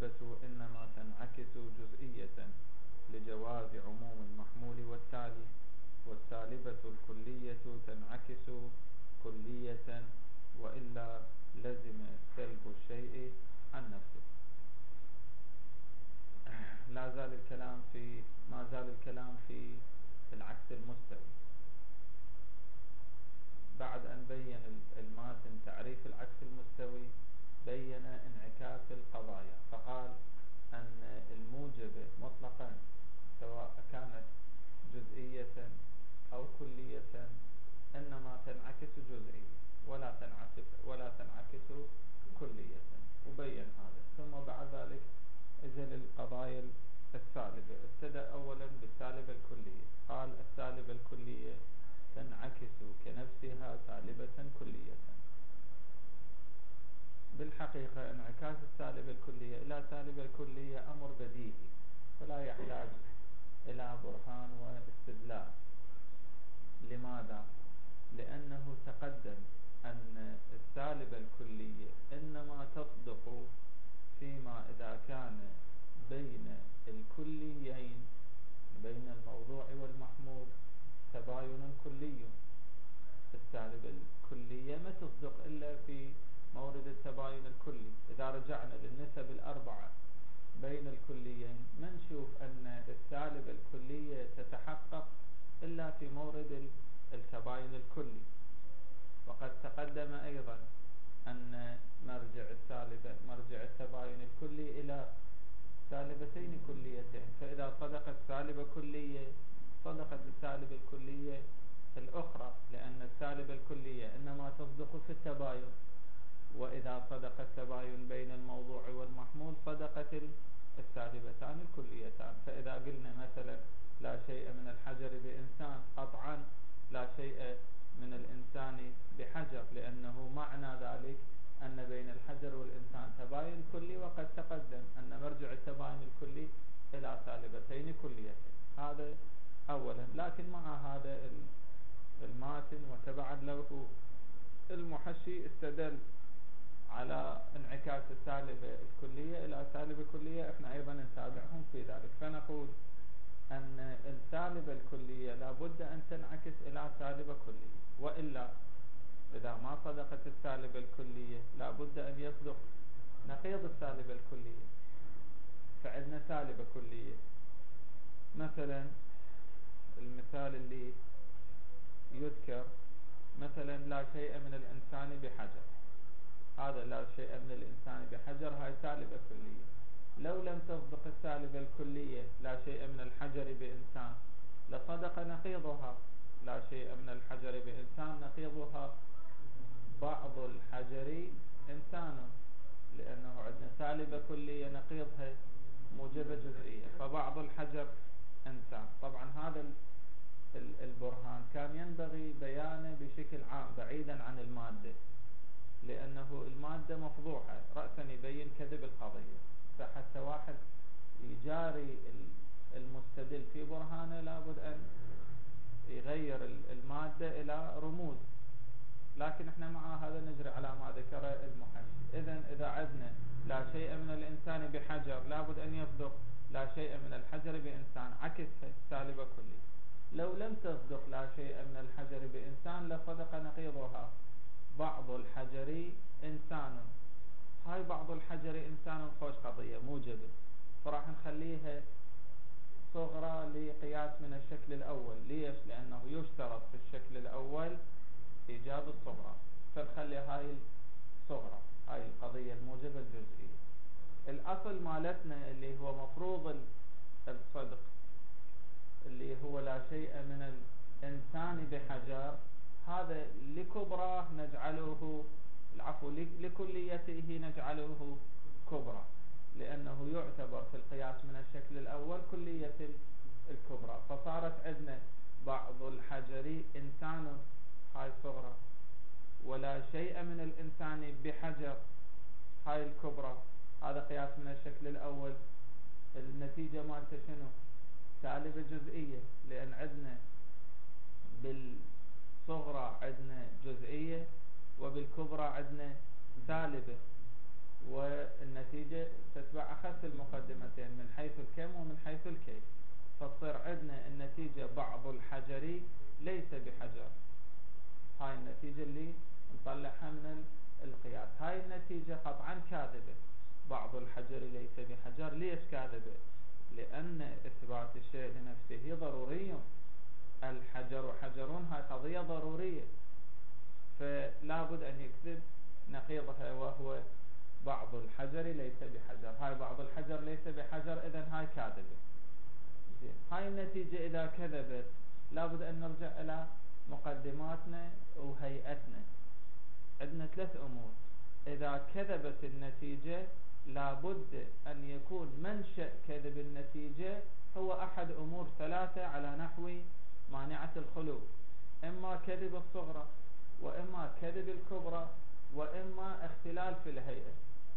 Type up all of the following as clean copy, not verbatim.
الموجبة إنما تنعكس جزئية لجواز عموم المحمول والتالي، والسالبة الكلية تنعكس كلية وإلا لزم سلب الشيء عن نفسه. ما زال الكلام في العكس المستوي. بعد أن بين الماتن تعريف العكس المستوي، بين انعكاس القضايا، فقال أن الموجبة مطلقا سواء كانت جزئية أو كلية إنما تنعكس جزئية ولا تنعكس كلية، وبين هذا. ثم بعد ذلك إجا للقضايا السالبة. ابتدأ أولا بالسالبة الكلية، قال السالبة الكلية تنعكس كنفسها سالبة كلية. بالحقيقة انعكاس السالبة الكلية إلى سالبة كلية أمر بديهي، فلا يحتاج إلى برهان واستدلال. لماذا؟ لأنه تقدم أن السالبة الكلية إنما تصدق فيما إذا كان بين الكليين، بين الموضوع والمحمول، تباين كلي. السالبة الكلية ما تصدق إلا في مورد التباين الكلي. إذا رجعنا للنسب الأربعة بين الكليين ما نشوف أن السالبة الكلية تتحقق إلا في مورد التباين الكلي. وقد تقدم أيضا أن مرجع التباين الكلي إلى سالبتين كليتين، فإذا صدقت سالبة كلية صدقت السالبة الكلية الأخرى، لأن السالبة الكلية إنما تصدق في التباين، وإذا صدق التباين بين الموضوع والمحمول صدقت السالبتان الكليتان. فإذا قلنا مثلا لا شيء من الحجر بإنسان، قطعا لا شيء من الإنسان بحجر، لأنه معنى ذلك أن بين الحجر والإنسان تباين كلي، وقد تقدم أن مرجع التباين الكلي إلى سالبتين كليتين. هذا أولا. لكن مع هذا الماتن وتبعا له المحشي استدل على انعكاس السالبة الكلية إلى سالبة كلية، احنا أيضا نتابعهم في ذلك. فنقول أن السالبة الكلية لابد أن تنعكس إلى سالبة كلية، وإلا إذا ما صدقت السالبة الكلية لابد أن يصدق نقيض السالبة الكلية. فعندنا سالبة كلية، مثلا المثال اللي يذكر مثلا لا شيء من الإنسان بحجر، هذا لا شيء من الإنسان بحجر هاي سالبة كلية. لو لم تصدق السالبة الكلية لا شيء من الحجر بإنسان لصدق نقيضها لا شيء من الحجر بإنسان، نقيضها بعض الحجر إنسان، لأنه عندنا سالبة كلية نقيضها موجبة جزئية، فبعض الحجر إنسان. طبعا هذا البرهان كان ينبغي بيانه بشكل عام بعيدا عن المادة، لأنه المادة مفضوحة، رأسا يبين كذب القضية. فحتى واحد يجاري المستدل في برهانه لابد أن يغير المادة إلى رموز، لكن احنا مع هذا نجري على ما ذكر المحشي. إذا عدنا لا شيء من الإنسان بحجر لابد أن يصدق لا شيء من الحجر بإنسان، عكسها سالبة كلية. لو لم تصدق لا شيء من الحجر بإنسان لصدق نقيضها بعض الحجر إنسان. هاي بعض الحجر إنسان خوش قضية موجبة، فراح نخليها صغرى لقياس من الشكل الأول. ليش؟ لأنه يشترط في الشكل الأول إيجاد الصغرى، فنخلي هاي الصغرى، هاي القضية الموجبة الجزئية. الأصل مالتنا اللي هو مفروض الصدق اللي هو لا شيء من الإنسان بحجر، هذا لكبرى نجعله لكليته نجعله كبرى، لأنه يعتبر في القياس من الشكل الأول كلية الكبرى. فصارت عندنا بعض الحجر إنسان، هاي صغرى، ولا شيء من الإنسان بحجر، هاي الكبرى. هذا قياس من الشكل الأول. النتيجة مالته شنو؟ سالبة جزئية، لأن عندنا بالصغرى عندنا جزئية وبالكبرى عندنا سالبة. والنتيجة تتبع أخس المقدمتين من حيث الكم ومن حيث الكيف، فتصير عندنا النتيجة بعض الحجر ليس بحجر. هاي النتيجة اللي نطلعها من القياس. هاي النتيجة قطعا كاذبة، بعض الحجر ليس بحجر. ليش كاذبة؟ لأن إثبات الشيء لنفسه ضروري. الحجر حجرون، هاي قضية ضرورية، فلا بد أن يكذب نقيضها وهو بعض الحجر ليس بحجر. هاي بعض الحجر ليس بحجر، إذن هاي كاذبة. زين، هاي النتيجة إذا كذبت لا بد أن نرجع إلى مقدماتنا وهيئتنا. عندنا 3 أمور. إذا كذبت النتيجة لا بد أن يكون منشأ كذب النتيجة هو أحد أمور 3 على نحو مانعة الخلو: إما كذب الصغرى، وإما كذب الكبرى، وإما اختلال في الهيئة.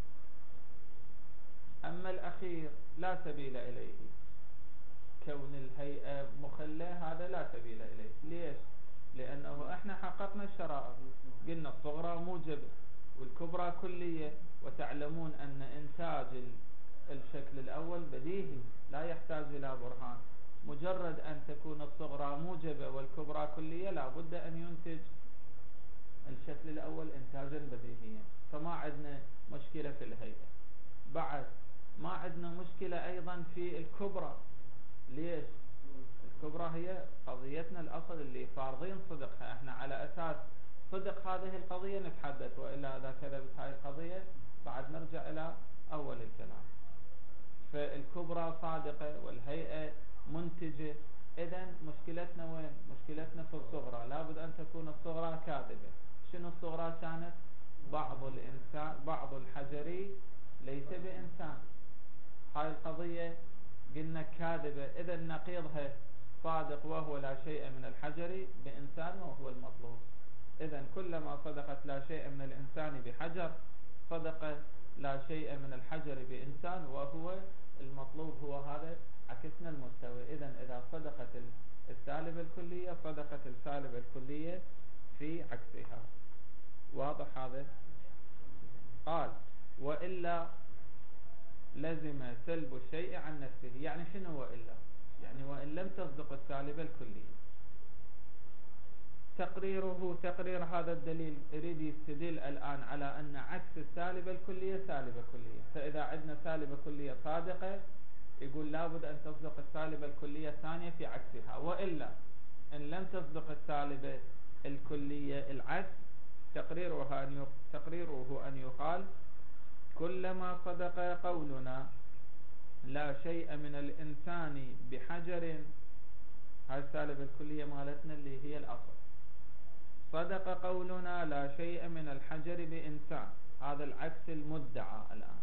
أما الأخير لا سبيل إليه، كون الهيئة مخلة هذا لا سبيل إليه. ليش؟ لأنه احنا حققنا الشرائط، قلنا الصغرى موجبة والكبرى كلية، وتعلمون أن إنتاج الشكل الأول بديهي لا يحتاج إلى برهان. مجرد أن تكون الصغرى موجبة والكبرى كلية لا بد أن ينتج الشكل الأول إنتاجا بديهيا، فما عندنا مشكلة في الهيئة. بعد ما عندنا مشكلة أيضا في الكبرى. ليش؟ الكبرى هي قضيتنا الأصل اللي فارضين صدقها، احنا على أساس صدق هذه القضية نتحدث، وإلا إذا كذبت هاي القضية بعد نرجع إلى أول الكلام. فالكبرى صادقة والهيئة منتجة، إذن مشكلتنا وين؟ مشكلتنا في الصغرى. لابد أن تكون الصغرى كاذبة. شنو الصغرى كانت؟ بعض الحجري ليس بإنسان. هاي القضية قلنا كاذبة، إذن نقيضها صادق وهو لا شيء من الحجر بإنسان وهو المطلوب. إذن كلما صدقت لا شيء من الإنسان بحجر صدق لا شيء من الحجر بإنسان وهو المطلوب، هو هذا عكسنا المستوى. إذن إذا صدقت السالبة الكلية صدقت السالبة الكلية في عكسها. واضح هذا؟ قال: وإلا لزم سلب الشيء عن نفسه. يعني شنو وإلا؟ يعني وإن لم تصدق السالبة الكلية. تقرير هذا الدليل يريد يستدل الآن على أن عكس السالبة الكلية سالبة كلية. فإذا عندنا سالبة كلية صادقة يقول لابد أن تصدق السالبة الكلية الثانية في عكسها، وإلا إن لم تصدق السالبة الكلية العكس تقريره أن يقال: كلما صدق قولنا لا شيء من الإنسان بحجر، هاي السالبة الكلية مالتنا اللي هي الأصل، صدق قولنا لا شيء من الحجر بإنسان، هذا العكس المدعى الآن.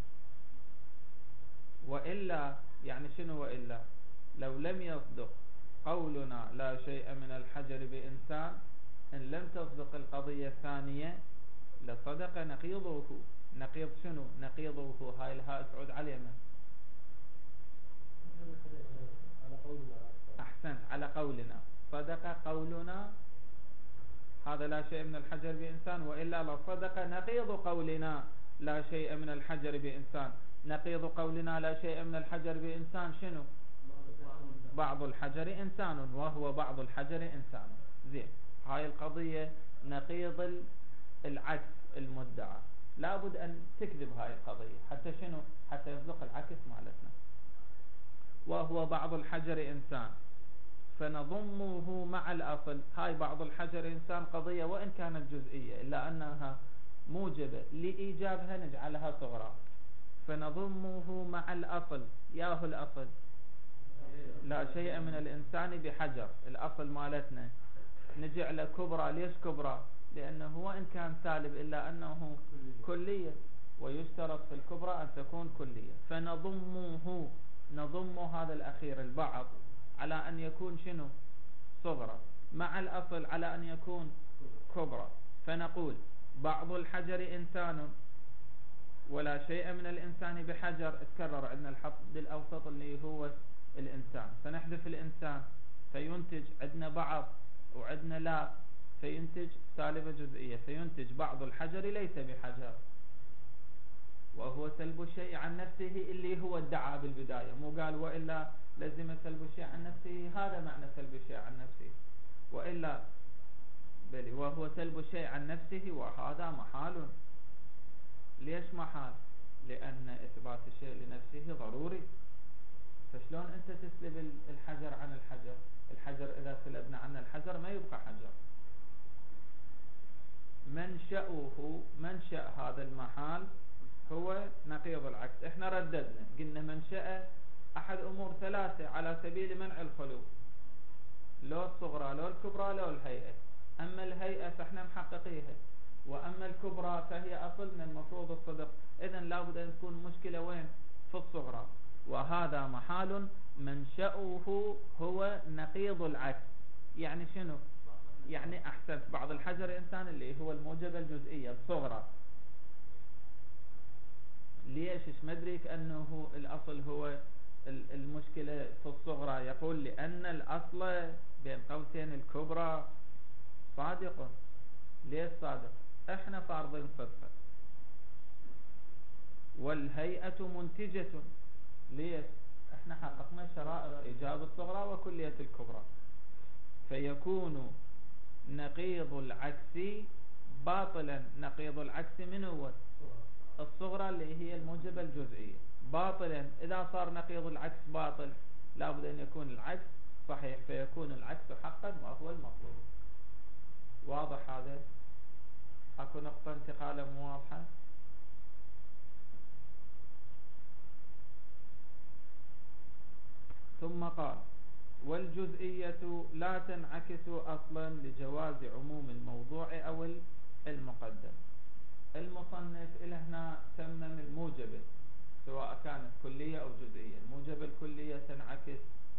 وإلا يعني شنو وإلا؟ لو لم يصدق قولنا لا شيء من الحجر بإنسان، إن لم تصدق القضية الثانية لصدق نقيضه. نقيض شنو؟ نقيضه هاي الهاء تعود على اليمين. أحسنت، على قولنا. صدق قولنا هذا لا شيء من الحجر بإنسان، وإلا لو صدق نقيض قولنا لا شيء من الحجر بإنسان. نقيض قولنا لا شيء من الحجر بإنسان شنو؟ بعض الحجر إنسان، وهو بعض الحجر إنسان. زين، هاي القضية نقيض العكس المدعى. لابد أن تكذب هاي القضية حتى شنو؟ حتى يصدق العكس مالتنا، وهو بعض الحجر إنسان، فنضمه مع الأصل. هاي بعض الحجر إنسان قضية وإن كانت جزئية إلا أنها موجبة لإيجابها نجعلها صغرى، فنضمه مع الأصل. ياهو الأصل لا شيء من الإنسان بحجر، الأصل مالتنا نجعل كبرى. ليش كبرى؟ لأنه وإن كان سالب إلا أنه كلية، ويشترط في الكبرى أن تكون كلية. فنضمه، نضم هذا الأخير البعض على أن يكون شنو؟ صغرى، مع الأصل على أن يكون كبرى. فنقول بعض الحجر إنسان ولا شيء من الإنسان بحجر. اتكرر عندنا الحد الأوسط اللي هو الإنسان، فنحذف الإنسان فينتج عندنا بعض وعندنا لا، فينتج سالبة جزئية، فينتج بعض الحجر ليس بحجر. وهو سلب الشيء عن نفسه اللي هو ادعى بالبداية، مو قال وإلا لزم سلب الشيء عن نفسه، هذا معنى سلب الشيء عن نفسه، وإلا بل وهو سلب الشيء عن نفسه، وهذا محال. ليش محال؟ لأن إثبات الشيء لنفسه ضروري. فشلون أنت تسلب الحجر عن الحجر؟ الحجر إذا سلبنا عن الحجر ما يبقى حجر. منشأ هذا المحال هو نقيض العكس. احنا رددنا قلنا منشأ أحد أمور ثلاثة على سبيل منع الخلو، لو الصغرى لو الكبرى لو الهيئة. أما الهيئة فاحنا محققيها، وأما الكبرى فهي أصلنا المفروض الصدق. إذن لابد أن تكون مشكلة وين؟ في الصغرى. وهذا محال منشأه هو نقيض العكس. يعني شنو؟ يعني أحسن بعض الحجر إنسان اللي هو الموجبة الجزئية الصغرى. ليش مدريك أنه الأصل هو المشكلة في الصغرى؟ يقول لأن الأصل بين قوسين الكبرى صادق. ليش صادق؟ احنا فارضين صدقه. والهيئة منتجة. ليش؟ احنا حققنا شرائط إيجاب الصغرى وكلية الكبرى. فيكون نقيض العكس باطلا. نقيض العكس من هو؟ الصغرى اللي هي الموجبة الجزئية باطلا. إذا صار نقيض العكس باطل لابد أن يكون العكس صحيح، فيكون العكس حقا وهو المطلوب. واضح هذا؟ أكو نقطة انتقالة مو واضحة؟ ثم قال والجزئية لا تنعكس أصلا لجواز عموم الموضوع أو المقدم. المصنف إلى هنا تمم الموجبة سواء كانت كلية أو جزئية. الموجبة الكلية تنعكس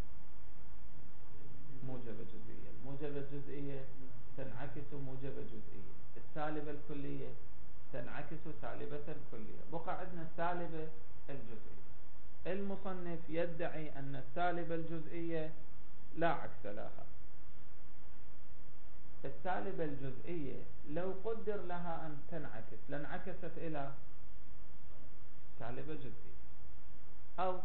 موجبة جزئية، الموجبة الجزئية تنعكس موجبة جزئية، السالبة الكلية تنعكس سالبة كلية. بقى عندنا السالبة الجزئية. المصنف يدعي أن السالبة الجزئية لا عكس لها. السالبة الجزئية لو قدر لها أن تنعكس لانعكست إلى سالبة جزئية أو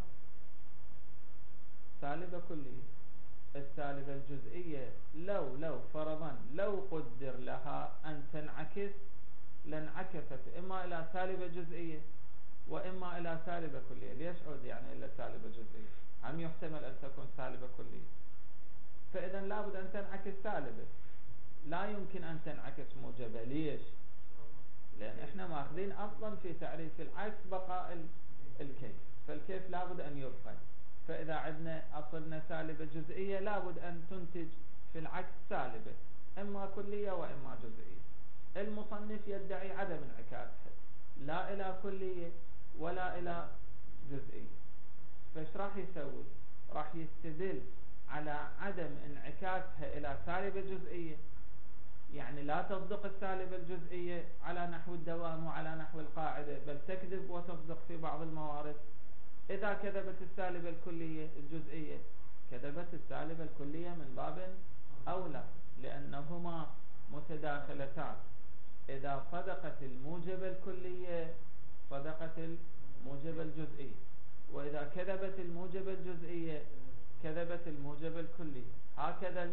سالبة كلية. السالبة الجزئية لو فرضا لو قدر لها أن تنعكس لانعكست إما إلى سالبة جزئية وإما إلى سالبة كلية. ليش عود يعني إلا سالبة جزئية؟ عم يحتمل أن تكون سالبة كلية، فإذا لابد أن تنعكس سالبة، لا يمكن أن تنعكس موجبة. ليش؟ لأن إحنا ماخذين أصلا في تعريف العكس بقاء الكيف، فالكيف لابد أن يبقى. فإذا عندنا أصلنا سالبة جزئية لابد أن تنتج في العكس سالبة إما كلية وإما جزئية. المصنف يدعي عدم انعكاسها لا إلى كلية ولا إلى جزئية. فايش راح يسوي؟ راح يستدل على عدم انعكاسها إلى سالبة جزئية، يعني لا تصدق السالبة الجزئية على نحو الدوام وعلى نحو القاعدة، بل تكذب وتصدق في بعض الموارد. إذا كذبت السالبة الكلية الجزئية كذبت السالبة الكلية من باب أولى، لأنهما متداخلتان. إذا صدقت الموجبة الكلية صدقت الموجبة الجزئية، وإذا كذبت الموجبة الجزئية كذبت الموجبة الكلية. هكذا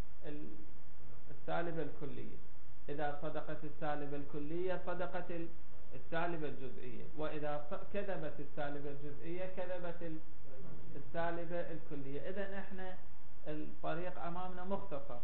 السالبة الكلية إذا صدقت السالبة الكلية صدقت السالبة الجزئية، وإذا كذبت السالبة الجزئية كذبت السالبة الكلية. إذن إحنا الطريق أمامنا مختصر،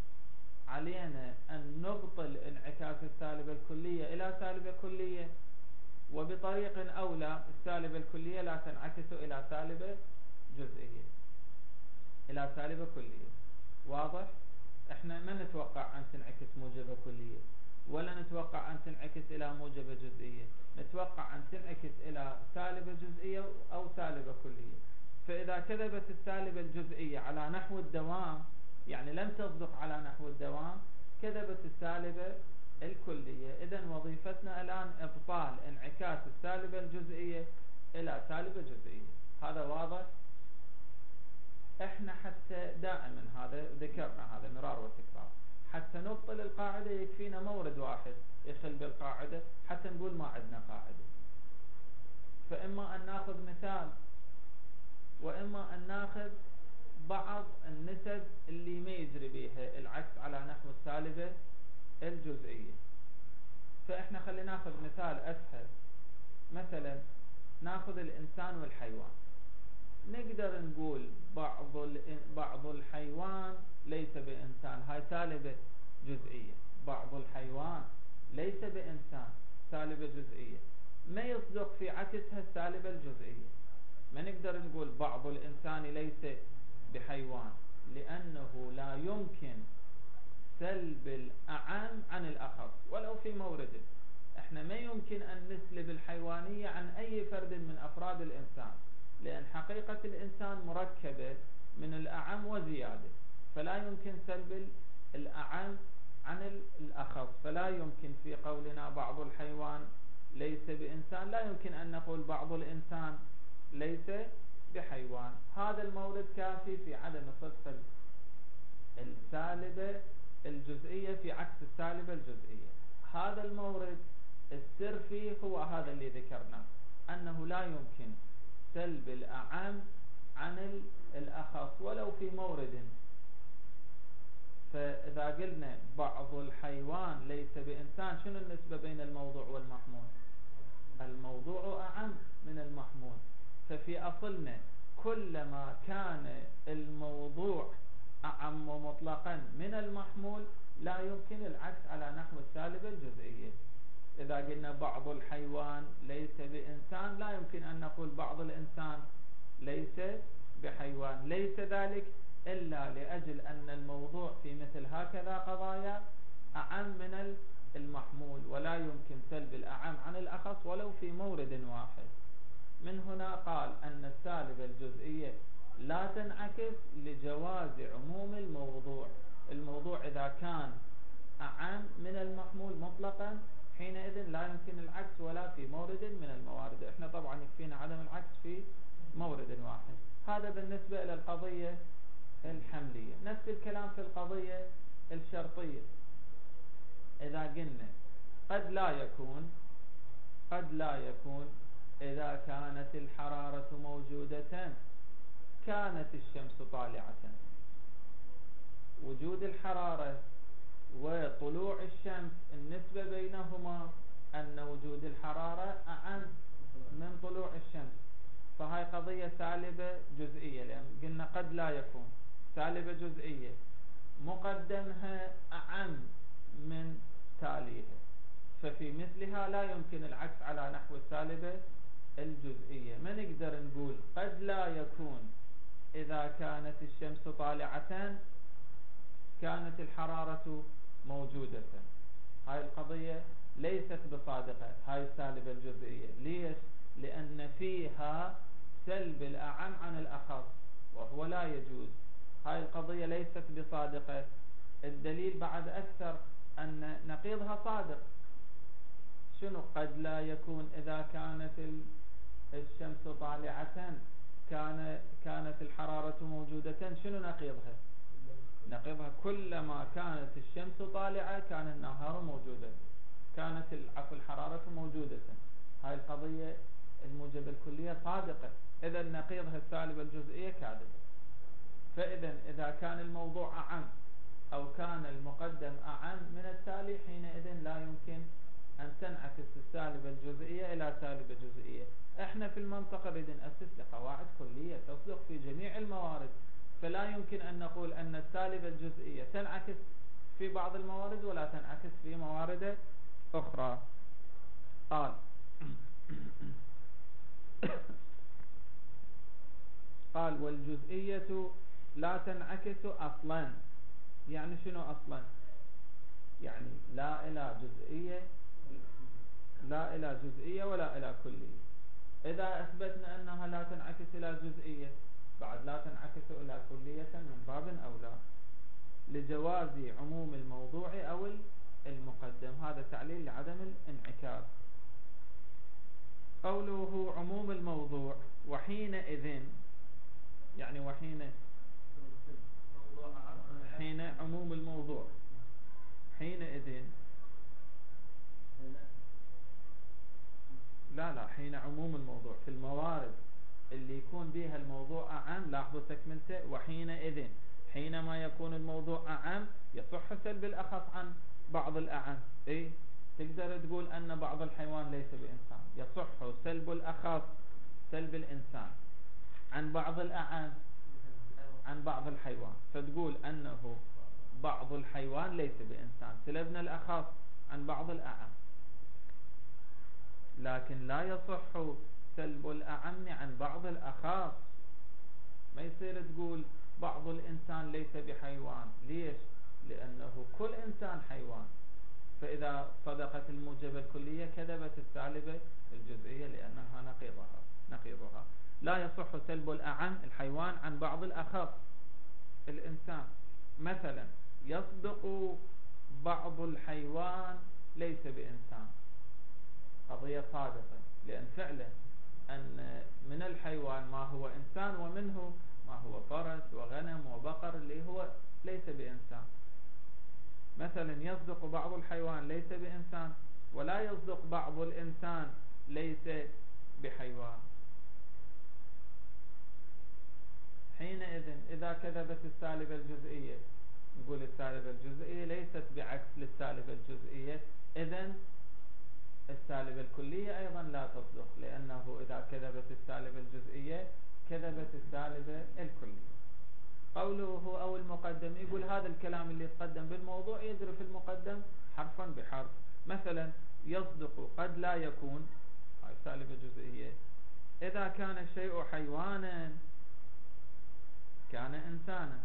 علينا أن نبطل انعكاس السالبة الكلية إلى سالبة كلية، وبطريق أولى السالبة الكلية لا تنعكس إلى سالبة جزئية إلى سالبة كلية. واضح؟ احنا ما نتوقع أن تنعكس موجبة كلية ولا نتوقع أن تنعكس إلى موجبة جزئية، نتوقع أن تنعكس إلى سالبة جزئية أو سالبة كلية. فإذا كذبت السالبة الجزئية على نحو الدوام، يعني لم تصدق على نحو الدوام، كذبت السالبة الكلية. إذن وظيفتنا الآن إبطال انعكاس السالبة الجزئية إلى سالبة جزئية. هذا واضح؟ احنا حتى دائما هذا ذكرنا هذا مرار وتكرار، حتى نبطل القاعدة يكفينا مورد واحد يخل بالقاعدة حتى نقول ما عندنا قاعدة. فإما أن ناخذ مثال وإما أن ناخذ بعض النسب اللي ما يجري بيها العكس على نحو السالبة الجزئية. فإحنا خلينا ناخذ مثال أسهل، مثلا ناخذ الإنسان والحيوان. نقدر نقول بعض الحيوان ليس بإنسان، هاي سالبة جزئية. بعض الحيوان ليس بإنسان، سالبة جزئية. ما يصدق في عكسها السالبة الجزئية. ما نقدر نقول بعض الإنسان ليس بحيوان، لأنه لا يمكن سلب الأعم عن الأخص ولو في مورده. احنا ما يمكن أن نسلب الحيوانية عن أي فرد من أفراد الإنسان، لأن حقيقة الإنسان مركبة من الأعم وزيادة، فلا يمكن سلب الأعم عن الأخص. فلا يمكن في قولنا بعض الحيوان ليس بإنسان، لا يمكن أن نقول بعض الإنسان ليس بحيوان. هذا المورد كافي في عدم صدق السالبة الجزئية في عكس السالبة الجزئية. هذا المورد السر فيه هو هذا اللي ذكرناه، أنه لا يمكن سلب الأعم عن الأخص ولو في مورد. فإذا قلنا بعض الحيوان ليس بإنسان، شنو النسبة بين الموضوع والمحمول؟ الموضوع أعم من المحمول. ففي أصلنا كلما كان الموضوع أعم مطلقا من المحمول لا يمكن العكس على نحو السالبة الجزئية. إذا قلنا بعض الحيوان ليس بإنسان، لا يمكن أن نقول بعض الإنسان ليس بحيوان. ليس ذلك إلا لأجل أن الموضوع في مثل هكذا قضايا أعم من المحمول، ولا يمكن سلب الأعم عن الأخص ولو في مورد واحد. من هنا قال أن السالبة الجزئية لا تنعكس لجواز عموم الموضوع. الموضوع إذا كان أعم من المحمول مطلقا حينئذ لا يمكن العكس ولا في مورد من الموارد. احنا طبعا يكفينا عدم العكس في مورد واحد. هذا بالنسبة إلى القضية الحملية. نفس الكلام في القضية الشرطية. إذا قلنا قد لا يكون إذا كانت الحرارة موجودة كانت الشمس طالعة. وجود الحرارة وطلوع الشمس النسبة بينهما أن وجود الحرارة أعم من طلوع الشمس، فهاي قضية سالبة جزئية، لأن قلنا قد لا يكون سالبة جزئية مقدمها أعم من تاليها، ففي مثلها لا يمكن العكس على نحو السالبة الجزئية. ما نقدر نقول قد لا يكون إذا كانت الشمس طالعة كانت الحرارة موجودة. هاي القضية ليست بصادقة، هاي السالبة الجزئية. ليش؟ لأن فيها سلب الأعم عن الأخص وهو لا يجوز. هاي القضية ليست بصادقة. الدليل بعد أكثر أن نقيضها صادق. شنو قد لا يكون إذا كانت الشمس طالعة كانت الحرارة موجودة؟ شنو نقيضها؟ نقيضها كلما كانت الشمس طالعة كان النهار موجودا، كانت الحرارة موجودة. هاي القضية الموجبة الكلية صادقة، إذا نقيضها السالبة الجزئية كاذبة. فإذا إذا كان الموضوع أعم أو كان المقدم أعم من التالي حينئذ لا يمكن أن تنعكس السالبة الجزئية إلى سالبة جزئية. احنا في المنطقة نريد نأسس لقواعد كلية تصدق في جميع الموارد، فلا يمكن أن نقول أن السالبة الجزئية تنعكس في بعض الموارد ولا تنعكس في موارد أخرى. قال والجزئية لا تنعكس أصلا. يعني شنو أصلا؟ يعني لا إلى جزئية ولا إلى كلية. إذا أثبتنا أنها لا تنعكس إلى جزئية بعد لا تنعكس إلى كلية من باب أولى لجواز عموم الموضوع أو المقدم. هذا تعليل لعدم الانعكاس. قوله عموم الموضوع وحينئذ، يعني حين عموم الموضوع حينئذ لا حين عموم الموضوع في الموارد اللي يكون بها الموضوع أعم، لاحظوا تكملته، وحينئذ حينما يكون الموضوع أعم يصح سلب الأخص عن بعض الأعم. إيه؟ تقدر تقول أن بعض الحيوان ليس بإنسان، يصح سلب الأخص، سلب الإنسان عن بعض الأعم، عن بعض الحيوان، فتقول أنه بعض الحيوان ليس بإنسان، سلبنا الأخص عن بعض الأعم. لكن لا يصح سلب الأعم عن بعض الأخص. ما يصير تقول بعض الإنسان ليس بحيوان. ليش؟ لأنه كل إنسان حيوان، فإذا صدقت الموجبة الكلية كذبت السالبة الجزئية لأنها نقيضها. لا يصح سلب الأعم الحيوان عن بعض الأخص الإنسان. مثلا يصدق بعض الحيوان ليس بإنسان، قضية صادقة، لأن فعلا أن من الحيوان ما هو إنسان ومنه ما هو فرس وغنم وبقر اللي هو ليس بإنسان. مثلا يصدق بعض الحيوان ليس بإنسان، ولا يصدق بعض الإنسان ليس بحيوان. حينئذ إذا كذبت السالبة الجزئية نقول السالبة الجزئية ليست بعكس للسالبة الجزئية، إذن السالبة الكلية أيضا لا تصدق، لأنه إذا كذبت السالبة الجزئية كذبت السالبة الكلية. قوله أو المقدم، يقول هذا الكلام اللي يتقدم بالموضوع يجري في المقدم حرفا بحرف. مثلا يصدق قد لا يكون، هاي سالبة جزئية، إذا كان الشيء حيوانا كان إنسانا.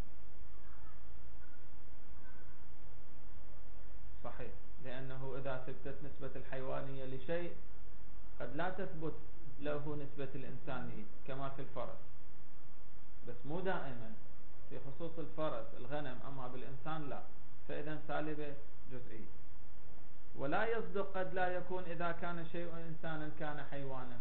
صحيح، لأنه إذا ثبتت نسبة الحيوانية لشيء قد لا تثبت له نسبة الإنسانية كما في الفرس، بس مو دائما، في خصوص الفرس الغنم، أما بالإنسان لا، فإذا سالبة جزئية. ولا يصدق قد لا يكون إذا كان شيء إنسانا كان حيوانا.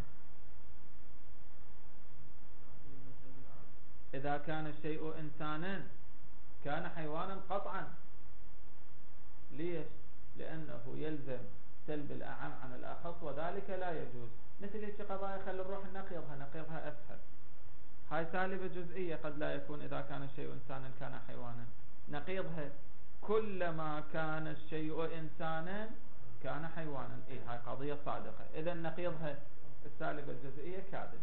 إذا كان الشيء إنسانا كان حيوانا قطعا. ليش؟ لأنه يلزم سلب الأعم عن الأخص، وذلك لا يجوز. مثل هيك قضايا خلي نروح نقيضها أسهل. هاي سالبة جزئية، قد لا يكون إذا كان الشيء إنسانا كان حيوانا. نقيضها كلما كان الشيء إنسانا كان حيوانا. إيه، هاي قضية صادقة. إذا نقيضها السالبة الجزئية كاذبة.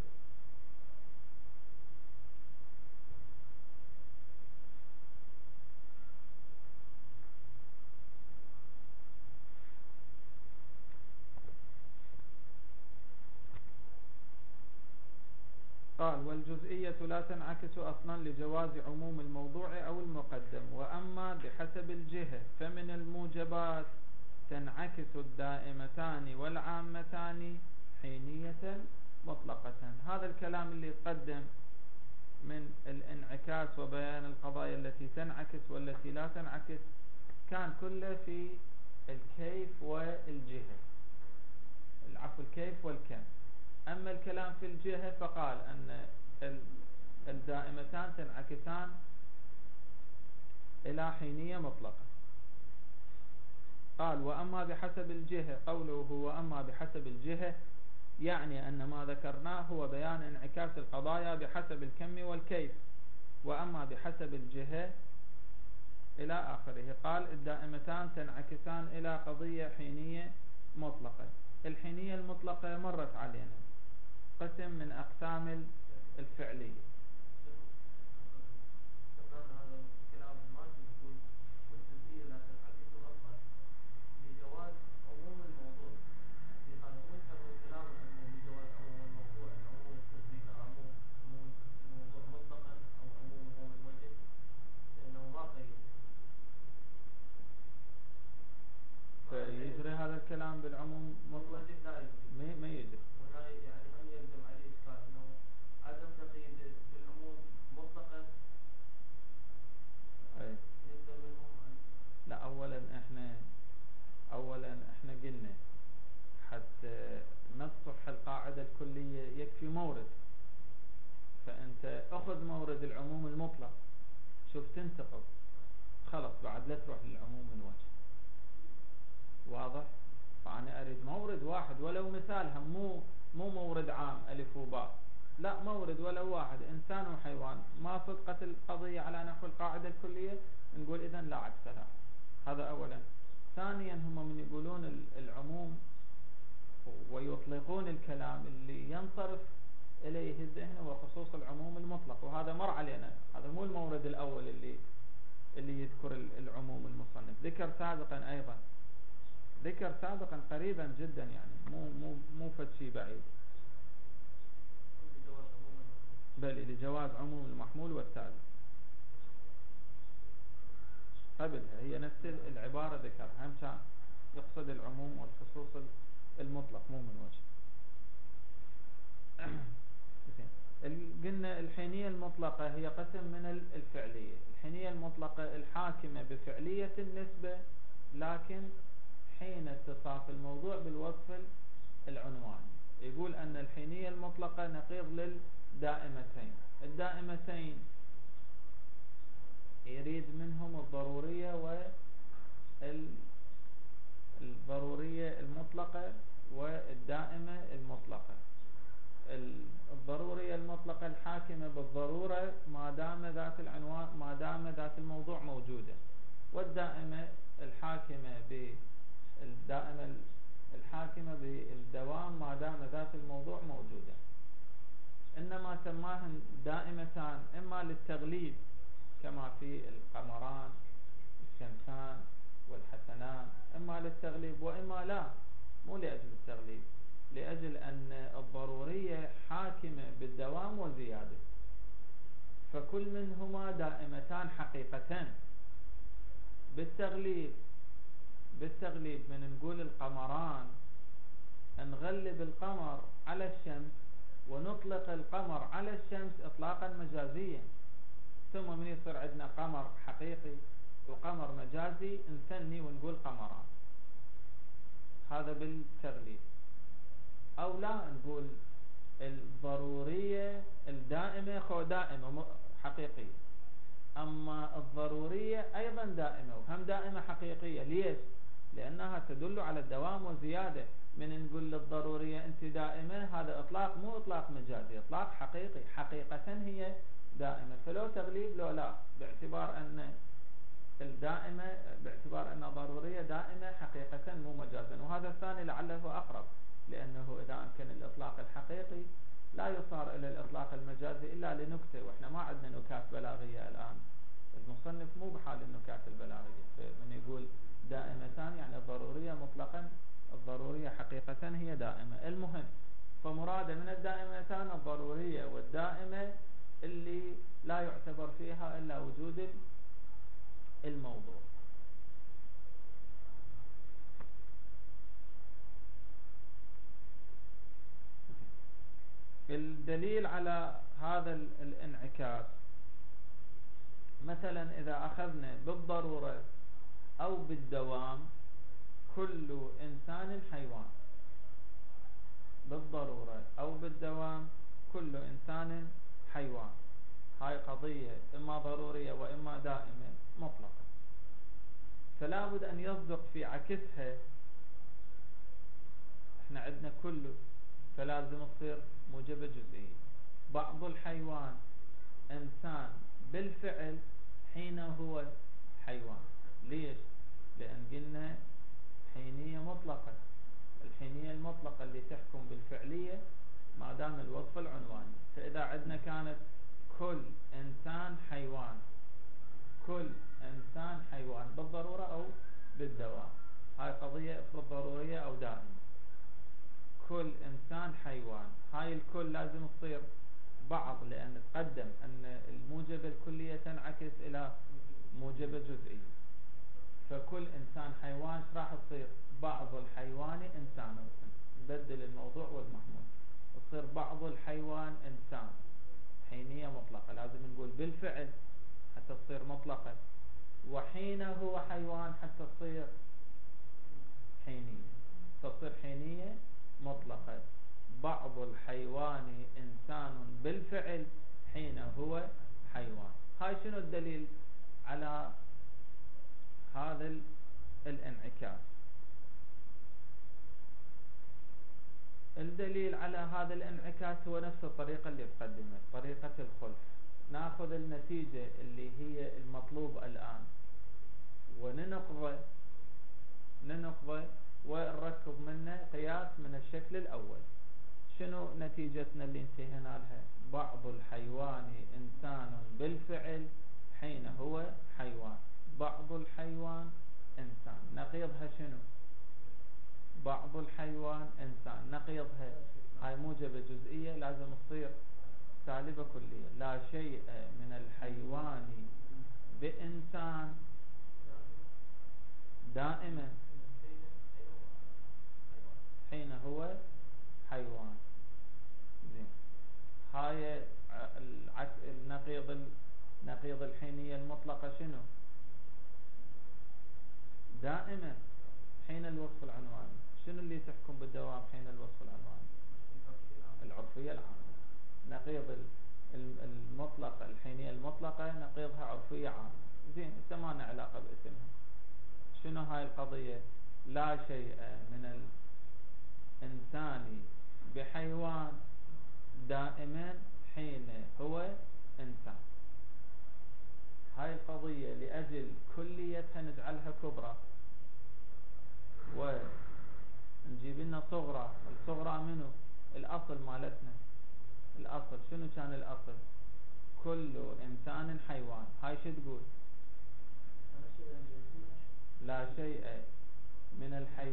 قال والجزئية لا تنعكس أصلا لجواز عموم الموضوع أو المقدم، وأما بحسب الجهة فمن الموجبات تنعكس الدائمتان والعامتان حينية مطلقة. هذا الكلام اللي يقدم من الانعكاس وبيان القضايا التي تنعكس والتي لا تنعكس كان كله في الكيف والجهة، العفو الكيف والكم. أما الكلام في الجهة فقال أن الدائمتان تنعكسان إلى حينية مطلقة. قال وأما بحسب الجهة، قوله وأما بحسب الجهة يعني أن ما ذكرناه هو بيان انعكاس القضايا بحسب الكم والكيف. وأما بحسب الجهة إلى آخره. قال الدائمتان تنعكسان إلى قضية حينية مطلقة. الحينية المطلقة مرت علينا، قسم من أقسام الفعلية. فيجري هذا الكلام بالعموم مطلق؟ ما يجري. يعني هم يلزم عليه إشكال أنه عدم تقييد بالعموم مطلقا. أي. لا، أولا احنا قلنا حتى ما تصح القاعدة الكلية يكفي مورد، فأنت أخذ مورد العموم المطلق، شوف تنتقض خلص بعد لا تروح للعموم من وجه. واضح؟ فأنا أريد مورد واحد ولو مثال، هم مو مورد عام ألف وباء، لا، مورد ولو واحد إنسان وحيوان، ما صدقت القضية على نحو القاعدة الكلية، نقول إذن لا عكس لها. هذا أولا. ثانيا هم من يقولون العموم ويطلقون الكلام اللي ينصرف إليه الذهن هو خصوص العموم المطلق، وهذا مر علينا، هذا مو المورد الأول اللي يذكر العموم المصنف، ذكر سابقا أيضا، ذكر سابقا قريبا جدا يعني، مو فد شيء بعيد. بل لجواز عموم المحمول والتالي قبلها، هي نفس العبارة ذكرها، هم كان يقصد العموم والخصوص المطلق مو من وجه. قلنا الحينية المطلقة هي قسم من الفعلية، الحينية المطلقة الحاكمة بفعلية النسبة، لكن حين اتصاف الموضوع بالوصف العنواني. يقول أن الحينية المطلقة نقيض للدائمتين، الدائمتين يريد منهم الضرورية والضرورية المطلقة والدائمة المطلقة. الضرورية المطلقة الحاكمة بالضرورة ما دام ذات العنوان، ما دام ذات الموضوع موجودة، والدائمة الحاكمة بالدائمة الحاكمة بالدوام ما دام ذات الموضوع موجودة. إنما سماهن دائمتان إما للتغليب كما في القمران الشمسان والحسنان، إما للتغليب وإما لا، مو لأجل التغليب، لأجل أن الضرورية حاكمة بالدوام والزيادة، فكل منهما دائمتان حقيقتان. بالتغليب من نقول القمران نغلب القمر على الشمس ونطلق القمر على الشمس إطلاقا مجازيا، ثم من يصير عندنا قمر حقيقي وقمر مجازي نثني ونقول قمران، هذا بالتغليب. أو لا، نقول الضرورية الدائمة خو دائمة حقيقية، أما الضرورية أيضا دائمة وهم دائمة حقيقية. ليش؟ لأنها تدل على الدوام والزيادة. من نقول للضرورية أنت دائمة، هذا إطلاق مو إطلاق مجازي، إطلاق حقيقي، حقيقة هي دائمة، فلو تغليب لو لا، باعتبار أن الدائمة، باعتبار أن ضرورية دائمة حقيقة مو مجازا. وهذا الثاني لعله أقرب، لأنه إذا أمكن الإطلاق الحقيقي لا يصار إلى الإطلاق المجازي إلا لنكتة، وإحنا ما عندنا نكات بلاغية الآن، المصنف مو بحال النكات البلاغية. من يقول دائمتان يعني الضرورية مطلقا، الضرورية حقيقة هي دائمة. المهم، فمراد من الدائمتان الضرورية والدائمة اللي لا يعتبر فيها إلا وجود الموضوع. الدليل على هذا الانعكاس، مثلا إذا أخذنا بالضرورة أو بالدوام كل إنسان حيوان، بالضرورة أو بالدوام كل إنسان حيوان، هاي قضية إما ضرورية وإما دائمة مطلقة، فلا بد أن يصدق في عكسها. احنا عندنا كل، فلازم تصير موجبة جزئية. بعض الحيوان إنسان بالفعل حين هو حيوان. ليش؟ لأن قلنا حينية مطلقة، الحينية المطلقة اللي تحكم بالفعلية ما دام الوصف العنواني. فإذا عندنا كانت كل إنسان حيوان، كل إنسان حيوان بالضرورة أو بالدوام، هاي قضية افرض ضرورية أو دائمة. كل إنسان حيوان، هاي الكل لازم تصير بعض، لأن تقدم أن الموجبة الكلية تنعكس إلى موجبة جزئية. فكل إنسان حيوان راح تصير بعض الحيوان إنسان، نبدل الموضوع والمحمول، تصير بعض الحيوان إنسان، حينية مطلقة، لازم نقول بالفعل حتى تصير مطلقة، وحين هو حيوان حتى تصير حينية، تصير حينية مطلقة. بعض الحيوان إنسان بالفعل حين هو حيوان. هاي شنو الدليل على هذا الانعكاس؟ والدليل على هذا الانعكاس هو نفس الطريقة اللي تقدمت، طريقة الخلف. ناخذ النتيجة اللي هي المطلوب الآن وننقضه ونركب منه قياس من الشكل الأول. شنو نتيجتنا اللي انتهينا لها؟ بعض الحيوان إنسان بالفعل حين هو حيوان. بعض الحيوان إنسان، نقيضها شنو؟ بعض الحيوان إنسان، نقيضها هاي موجبة جزئية لازم تصير سالبة كلية. لا شيء من الحيوان بإنسان دائما حين هو حيوان. زين، هاي نقيض الحينية المطلقة شنو؟ دائما حين الوصف العنواني. شنو اللي تحكم بالدوام حين الوصف العنواني؟ العرفية العامة. نقيض المطلقة الحينية المطلقة نقيضها عرفية عامة. زين، ما لنا علاقة باسمها. شنو هاي القضية؟ لا شيء من الإنسان بحيوان دائما حين هو إنسان. هاي القضية لأجل كليتها نجعلها كبرى ونجيب لنا صغرى. الصغرى منه؟ الأصل مالتنا. الأصل شنو كان الأصل؟ كل إنسان حيوان. هاي شو تقول؟ لا شيء من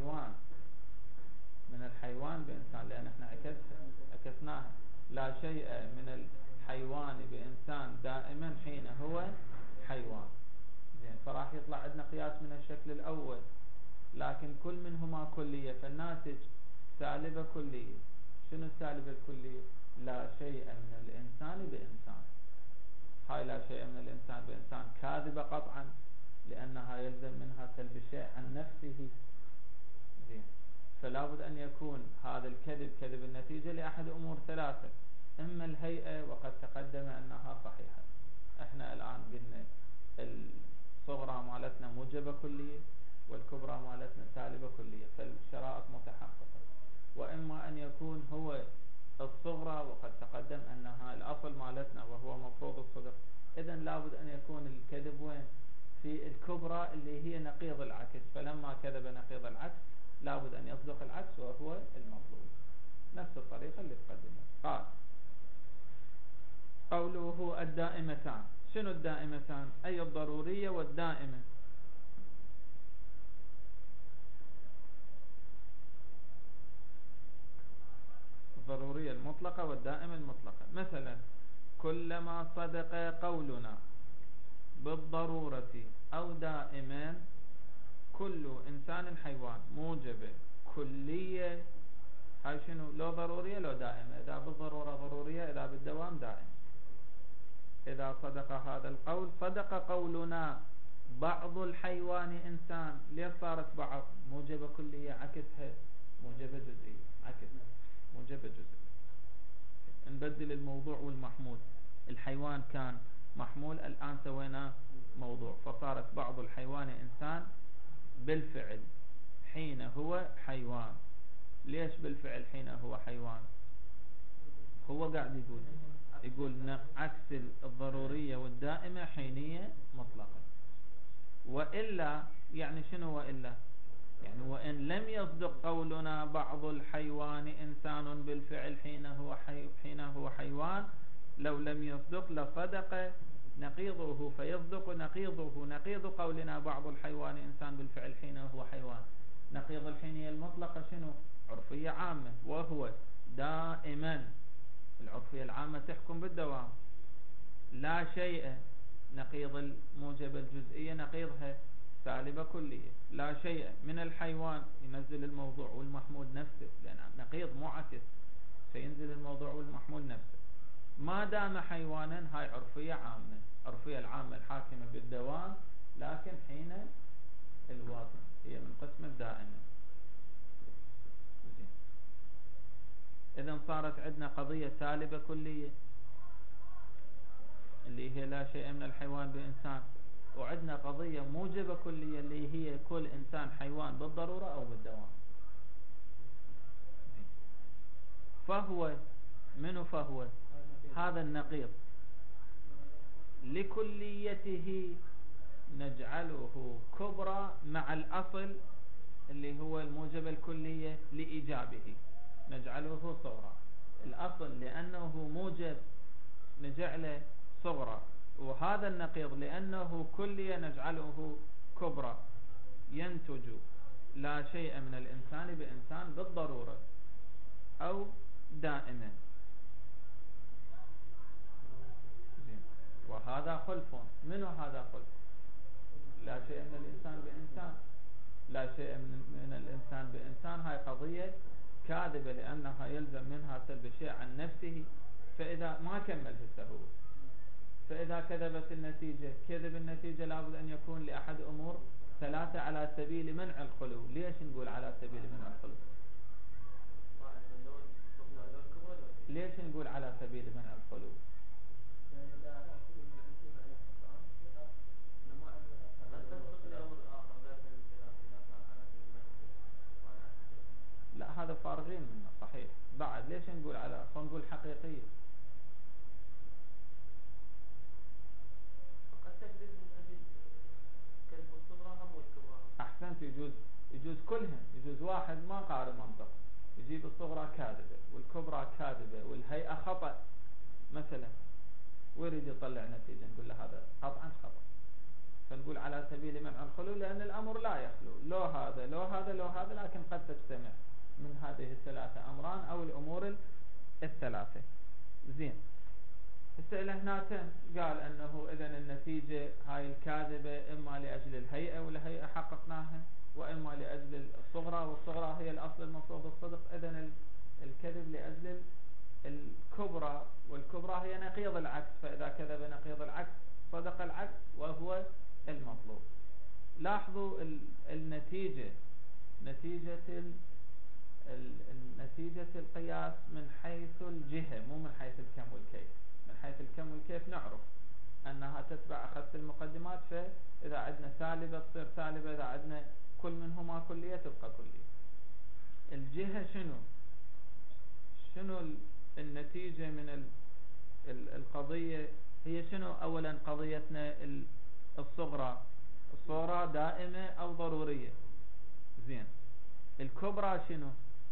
الحيوان بإنسان، لأن احنا عكسناها. لا شيء من الحيوان بإنسان دائما حين هو حيوان. زين، فراح يطلع عندنا قياس من الشكل الأول، لكن كل منهما كلية، فالناتج سالبة كلية. شنو السالبة الكلية؟ لا شيء من الإنسان بإنسان. هاي لا شيء من الإنسان بإنسان كاذبة قطعا، لأنها يلزم منها سلب الشيء عن نفسه. زين، فلا بد أن يكون هذا الكذب كذب النتيجة لأحد أمور ثلاثة: إما الهيئة، وقد تقدم أنها صحيحة. احنا الآن قلنا الصغرى مالتنا موجبة كلية والكبرى مالتنا سالبة كلية، فالشرائط متحققة. وإما أن يكون هو الصغرى، وقد تقدم أنها الأصل مالتنا وهو مفروض الصدق. إذن لابد أن يكون الكذب وين؟ في الكبرى اللي هي نقيض العكس. فلما كذب نقيض العكس لابد أن يصدق العكس وهو المطلوب. نفس الطريقة اللي تقدمت. قال قوله الدائمتان. شنو الدائمتان؟ أي الضرورية والدائمة. الضرورية المطلقة والدائمة المطلقة. مثلا كلما صدق قولنا بالضرورة أو دائما كل إنسان حيوان موجبة كلية. هاي شنو؟ لو ضرورية لو دائمة. إذا بالضرورة ضرورية، إذا بالدوام دائم. إذا صدق هذا القول، صدق قولنا بعض الحيوان إنسان. ليه صارت بعض؟ موجبة كلية، عكسها موجبة جزئية. عكسها موجبة جزئية. نبدل الموضوع والمحمول. الحيوان كان محمول، الآن سوينا موضوع، فصارت بعض الحيوان إنسان بالفعل حين هو حيوان. ليش بالفعل حين هو حيوان؟ هو قاعد يقول عكس الضرورية والدائمة حينية مطلقة. وإلا يعني شنو وإلا؟ يعني وإن لم يصدق قولنا بعض الحيوان إنسان بالفعل حين هو حيوان، لو لم يصدق لصدق نقيضه، فيصدق نقيضه. نقيض قولنا بعض الحيوان إنسان بالفعل حين هو حيوان. نقيض الحينية المطلقة شنو؟ عرفية عامة، وهو دائما. العرفية العامة تحكم بالدوام. لا شيء نقيض الموجبة الجزئية، نقيضها سالبة كلية. لا شيء من الحيوان ينزل الموضوع والمحمول نفسه، لأن نقيض معكس، فينزل الموضوع والمحمول نفسه. ما دام حيوانا، هاي عرفية عامة. عرفية العامة الحاكمة بالدوام، لكن حين الوطن هي من قسم الدائمة. إذن صارت عندنا قضية سالبة كلية اللي هي لا شيء من الحيوان بإنسان، وعندنا قضية موجبة كلية اللي هي كل إنسان حيوان بالضرورة أو بالدوام. فهو منه فهو هذا النقيض لكليته نجعله كبرى مع الأصل اللي هو الموجب الكلية لإيجابه نجعله صغرى. الأصل لأنه موجب نجعله صغرى، وهذا النقيض لأنه كلية نجعله كبرى. ينتج لا شيء من الإنسان بإنسان بالضرورة أو دائما. وهذا خلف. منه هذا خلف؟ لا شيء من الإنسان بإنسان، لا شيء من الإنسان بإنسان هاي قضية كاذبة لأنها يلزم منها سلب شيء عن نفسه، فإذا ما كمل هو، فإذا كذبت النتيجة كذب النتيجة لابد أن يكون لأحد أمور ثلاثة على سبيل منع الخلو. ليش نقول على سبيل منع الخلو؟ ليش نقول على سبيل منع الخلو؟ لا هذا فارغين منه صحيح. بعد ليش نقول على نقول حقيقية؟ قد تكذب من أجل كذب الصغرى هم والكبرى. أحسنت. يجوز كلهم. يجوز واحد ما قارئ منطق يجيب الصغرى كاذبة والكبرى كاذبة والهيئة خطأ مثلا ويريد يطلع نتيجة، نقول له هذا قطعا خطأ، فنقول على سبيل منع الخلو لأن الأمر لا يخلو لو هذا لو هذا لو هذا، لكن قد تجتمع من هذه الثلاثة أمران أو الأمور الثلاثة. زين. السؤال هنا قال أنه إذن النتيجة هاي الكاذبة إما لأجل الهيئة والهيئة حققناها، وإما لأجل الصغرى والصغرى هي الأصل المفروض الصدق، إذن الكذب لأجل الكبرى والكبرى هي نقيض العكس، فإذا كذب نقيض العكس صدق العكس وهو المطلوب. لاحظوا النتيجة نتيجة القياس من حيث الجهة مو من حيث الكم والكيف. من حيث الكم والكيف نعرف أنها تتبع أخذت المقدمات، فإذا عندنا سالبة تصير سالبة، إذا عندنا كل منهما كلية تبقى كلية. الجهة شنو النتيجة من القضية هي شنو؟ أولا قضيتنا الصغرى دائمة أو ضرورية. زين. الكبرى شنو؟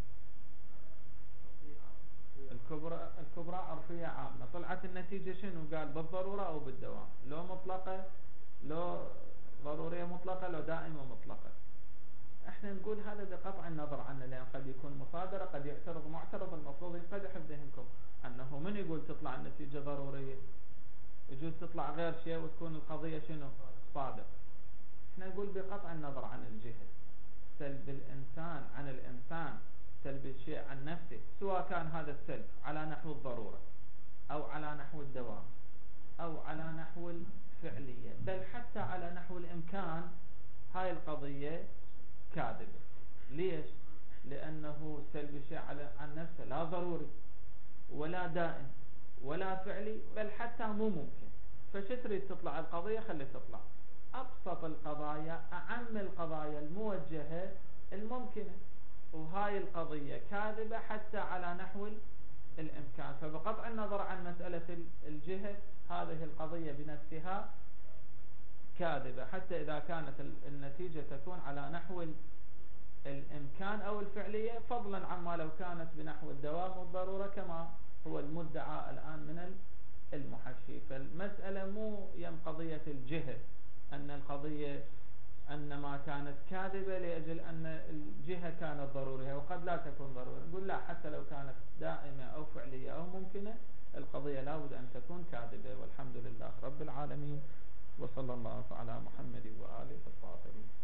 الكبرى عرفية عامة. طلعت النتيجة شنو؟ قال بالضرورة أو بالدوام، لو مطلقة لو ضرورية مطلقة لو دائمة مطلقة. احنا نقول هذا بقطع النظر عنه، لأن قد يكون مصادرة، قد يعترض معترض، المفروض ينقدح بذهنكم أنه من يقول تطلع النتيجة ضرورية، يجوز تطلع غير شيء وتكون القضية شنو؟ صادق. احنا نقول بقطع النظر عن الجهة، سلب الإنسان عن الإنسان، سلب الشيء عن نفسه، سواء كان هذا السلب على نحو الضرورة أو على نحو الدوام أو على نحو الفعلية، بل حتى على نحو الإمكان، هاي القضية كاذبة. ليش؟ لأنه سلب الشيء عن نفسه لا ضروري ولا دائم ولا فعلي، بل حتى مو ممكن. فش تريد تطلع القضية؟ خلي تطلع أبسط القضايا، أعم القضايا الموجهة الممكنة، وهاي القضية كاذبة حتى على نحو الإمكان. فبقطع النظر عن مسألة الجهة هذه القضية بنفسها كاذبة حتى إذا كانت النتيجة تكون على نحو الإمكان أو الفعلية، فضلا عما لو كانت بنحو الدوام والضرورة كما هو المدعى الآن من المحشي. فالمسألة مو يم قضية الجهة أن القضية أنما كانت كاذبة لأجل أن الجهة كانت ضرورية وقد لا تكون ضرورية. نقول لا، حتى لو كانت دائمة أو فعلية أو ممكنة القضية لا بد أن تكون كاذبة. والحمد لله رب العالمين، وصلى الله على محمد وآله الطاهرين.